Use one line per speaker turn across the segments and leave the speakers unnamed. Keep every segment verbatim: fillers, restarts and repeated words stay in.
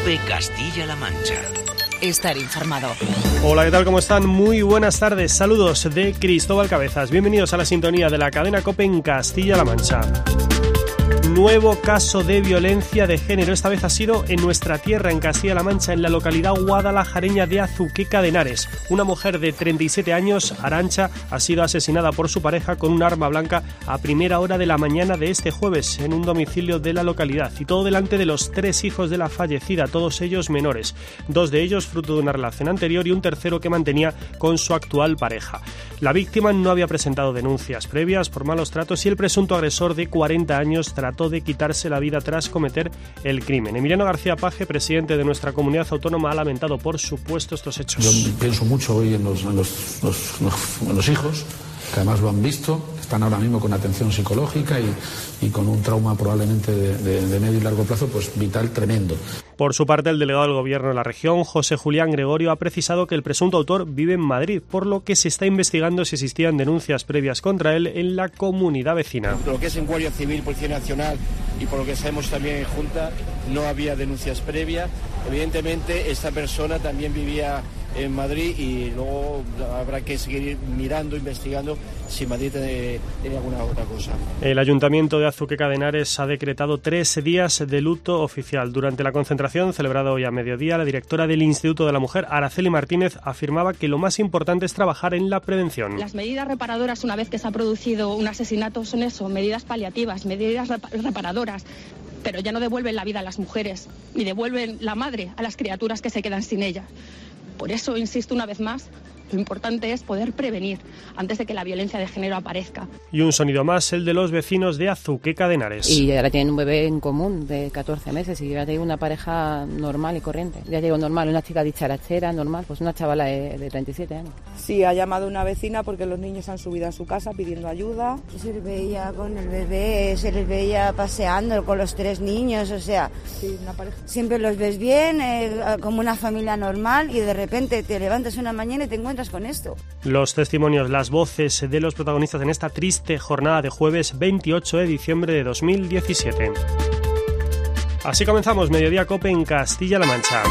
COPE Castilla-La Mancha.
Estar informado.
Hola, ¿qué tal? ¿Cómo están? Muy buenas tardes. Saludos de Cristóbal Cabezas. Bienvenidos a la sintonía de la cadena COPE en Castilla-La Mancha. Nuevo caso de violencia de género. Esta vez ha sido en nuestra tierra, en Castilla-La Mancha, en la localidad guadalajareña de Azuqueca de Henares. Una mujer de treinta y siete años, Arantxa, ha sido asesinada por su pareja con un arma blanca a primera hora de la mañana de este jueves en un domicilio de la localidad. Y todo delante de los tres hijos de la fallecida, todos ellos menores. Dos de ellos fruto de una relación anterior y un tercero que mantenía con su actual pareja. La víctima no había presentado denuncias previas por malos tratos y el presunto agresor de cuarenta años trató de quitarse la vida tras cometer el crimen. Emiliano García Paje, presidente de nuestra comunidad autónoma, ha lamentado por supuesto estos hechos.
Yo pienso mucho hoy en los, en los, los, los, en los hijos, que además lo han visto, están ahora mismo con atención psicológica y, y con un trauma probablemente de, de, de medio y largo plazo pues vital tremendo.
Por su parte, el delegado del Gobierno de la región, José Julián Gregorio, ha precisado que el presunto autor vive en Madrid, por lo que se está investigando si existían denuncias previas contra él en la comunidad vecina.
Lo que es en Guardia Civil, Policía Nacional y por lo que sabemos también en Junta, no había denuncias previas. Evidentemente, esta persona también vivía en Madrid y luego habrá que seguir mirando, investigando si Madrid tiene, tiene alguna otra cosa.
El Ayuntamiento de Azuqueca de Henares ha decretado tres días de luto oficial. Durante la concentración celebrada hoy a mediodía, la directora del Instituto de la Mujer, Araceli Martínez, afirmaba que lo más importante es trabajar en la prevención.
Las medidas reparadoras una vez que se ha producido un asesinato son eso, medidas paliativas, medidas reparadoras, pero ya no devuelven la vida a las mujeres, ni devuelven la madre a las criaturas que se quedan sin ella. Por eso, insisto una vez más, lo importante es poder prevenir antes de que la violencia de género aparezca. Y un sonido más, el de los vecinos de Azuqueca de Henares.
Y ahora tienen un bebé en común de catorce meses y ya tengo una pareja normal y corriente. Ya digo normal, una chica dicharachera, normal, pues una chavala de, de treinta y siete años.
Sí, ha llamado una vecina porque los niños han subido a su casa pidiendo ayuda.
Se les veía con el bebé, se les veía paseando con los tres niños, o sea,
sí, una pareja.
Siempre los ves bien, eh, como una familia normal y de repente te levantas una mañana y te encuentras con esto.
Los testimonios, las voces de los protagonistas en esta triste jornada de jueves veintiocho de diciembre de dos mil diecisiete. Así comenzamos Mediodía COPE en Castilla-La Mancha.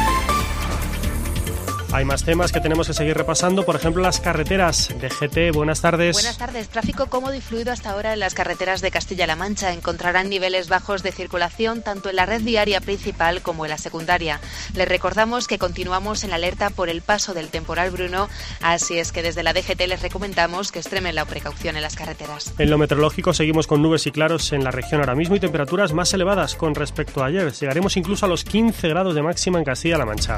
Hay más temas que tenemos que seguir repasando, por ejemplo, las carreteras. D G T, buenas tardes.
Buenas tardes. Tráfico cómodo y fluido hasta ahora en las carreteras de Castilla-La Mancha. Encontrarán niveles bajos de circulación tanto en la red viaria principal como en la secundaria. Les recordamos que continuamos en alerta por el paso del temporal Bruno, así es que desde la D G T les recomendamos que extremen la precaución en las carreteras.
En lo meteorológico seguimos con nubes y claros en la región ahora mismo y temperaturas más elevadas con respecto a ayer. Llegaremos incluso a los quince grados de máxima en Castilla-La Mancha.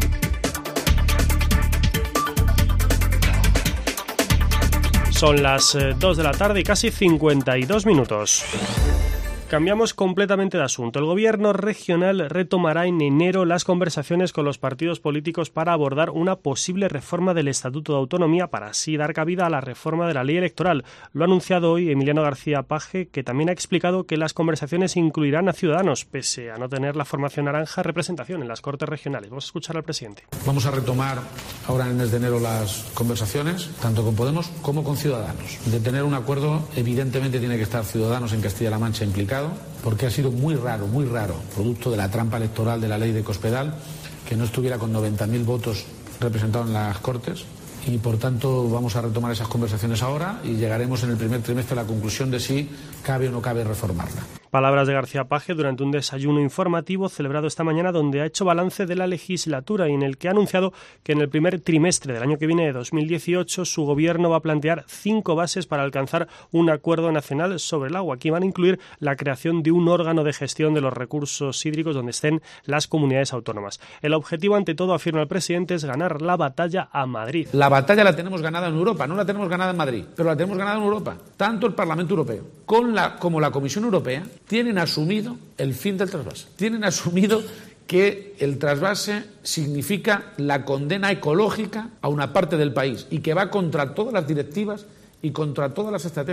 Son las dos de la tarde y casi cincuenta y dos minutos. Cambiamos completamente de asunto. El Gobierno regional retomará en enero las conversaciones con los partidos políticos para abordar una posible reforma del Estatuto de Autonomía para así dar cabida a la reforma de la ley electoral. Lo ha anunciado hoy Emiliano García Paje, que también ha explicado que las conversaciones incluirán a Ciudadanos, pese a no tener la formación naranja representación en las Cortes regionales. Vamos a escuchar al presidente.
Vamos a retomar ahora en el mes de enero las conversaciones, tanto con Podemos como con Ciudadanos. De tener un acuerdo, evidentemente tiene que estar Ciudadanos en Castilla-La Mancha implicado, porque ha sido muy raro, muy raro, producto de la trampa electoral de la ley de Cospedal, que no estuviera con noventa mil votos representados en las Cortes. Y por tanto vamos a retomar esas conversaciones ahora y llegaremos en el primer trimestre a la conclusión de si cabe o no cabe reformarla.
Palabras de García Paje durante un desayuno informativo celebrado esta mañana, donde ha hecho balance de la legislatura y en el que ha anunciado que en el primer trimestre del año que viene de dos mil dieciocho su gobierno va a plantear cinco bases para alcanzar un acuerdo nacional sobre el agua. Aquí van a incluir la creación de un órgano de gestión de los recursos hídricos donde estén las comunidades autónomas. El objetivo, ante todo, afirma el presidente, es ganar la batalla a Madrid.
La batalla la tenemos ganada en Europa, no la tenemos ganada en Madrid, pero la tenemos ganada en Europa. Tanto el Parlamento Europeo con la, como la Comisión Europea tienen asumido el fin del trasvase. Tienen asumido que el trasvase significa la condena ecológica a una parte del país y que va contra todas las directivas y contra todas las estrategias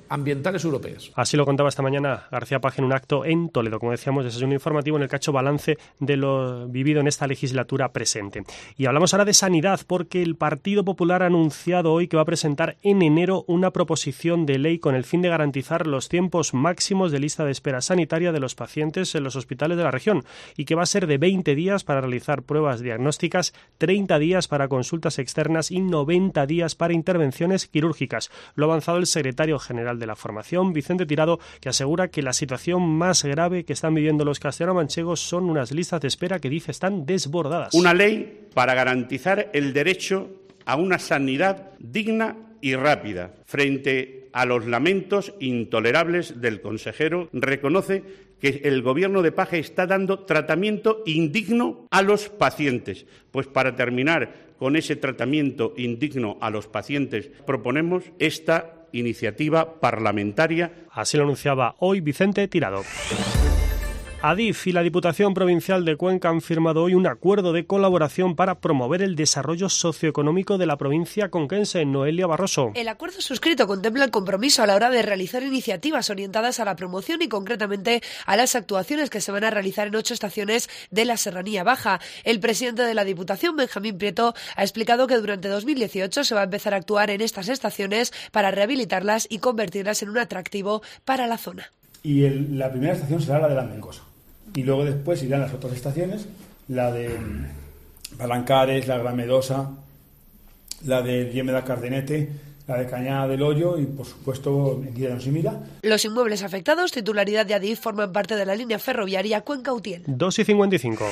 ambientales europeas.
Así lo contaba esta mañana García Paje en un acto en Toledo, como decíamos, desayuno informativo en el que ha hecho balance de lo vivido en esta legislatura presente. Y hablamos ahora de sanidad, porque el Partido Popular ha anunciado hoy que va a presentar en enero una proposición de ley con el fin de garantizar los tiempos máximos de lista de espera sanitaria de los pacientes en los hospitales de la región, y que va a ser de veinte días para realizar pruebas diagnósticas, treinta días para consultas externas y noventa días para intervenciones quirúrgicas. Lo ha avanzado el secretario general de la formación, Vicente Tirado, que asegura que la situación más grave que están viviendo los castellano-manchegos son unas listas de espera que dice están desbordadas.
Una ley para garantizar el derecho a una sanidad digna y rápida. Frente a los lamentos intolerables del consejero, reconoce que el Gobierno de Paje está dando tratamiento indigno a los pacientes. Pues para terminar con ese tratamiento indigno a los pacientes, proponemos esta iniciativa parlamentaria.
Así lo anunciaba hoy Vicente Tirado. Adif y la Diputación Provincial de Cuenca han firmado hoy un acuerdo de colaboración para promover el desarrollo socioeconómico de la provincia conquense. Noelia Barroso.
El acuerdo suscrito contempla el compromiso a la hora de realizar iniciativas orientadas a la promoción y concretamente a las actuaciones que se van a realizar en ocho estaciones de la Serranía Baja. El presidente de la Diputación, Benjamín Prieto, ha explicado que durante dos mil dieciocho se va a empezar a actuar en estas estaciones para rehabilitarlas y convertirlas en un atractivo para la zona.
Y el, la primera estación será la de la Mengosa. Y luego después irán las otras estaciones, la de Palancares, la Gran Medosa, la de Diémeda Cardenete, la de Cañada del Hoyo y, por supuesto, en Guía de Nosimila.
Los inmuebles afectados, titularidad de Adif, forman parte de la línea ferroviaria Cuenca-Utiel.
dos y cincuenta y cinco.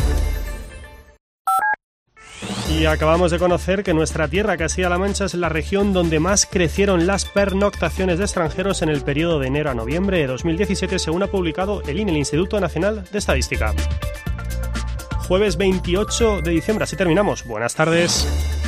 Y acabamos de conocer que nuestra tierra, Castilla-La Mancha, es la región donde más crecieron las pernoctaciones de extranjeros en el periodo de enero a noviembre de dos mil diecisiete, según ha publicado el I N E, el Instituto Nacional de Estadística. Jueves veintiocho de diciembre, así terminamos. Buenas tardes.